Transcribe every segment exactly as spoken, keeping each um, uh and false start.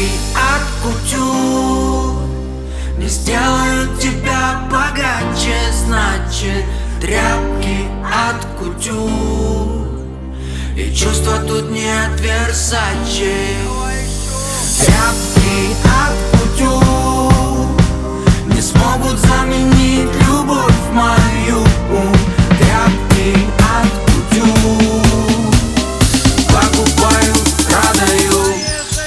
Тряпки от кутюр не сделают тебя богаче, значит, тряпки от кутюр. И чувства тут не от Версаче. Тряпки от кутюр не смогут заменить любовь мою. Тряпки от кутюр покупаю, продаю.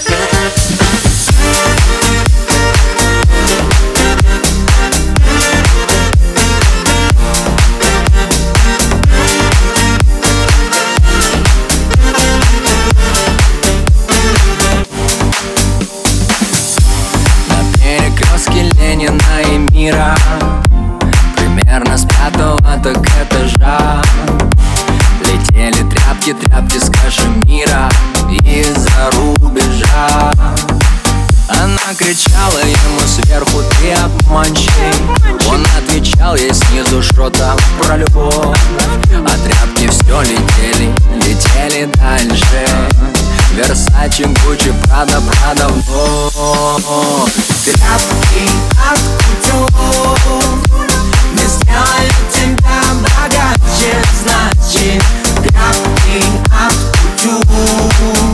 На перекрестке Ленина и Мира, примерно с пятого так этажа, летели тряпки, тряпки с кашемира из-за рубежа. Она кричала ему сверху: ты обманщик. Он отвечал ей снизу что-то про любовь. А тряпки все летели, летели дальше. Версаче, Гуччи, Прада, Прада, вот. Тряпки от кутюр не сделают тебя богаче, значит, тряпки от кутюр.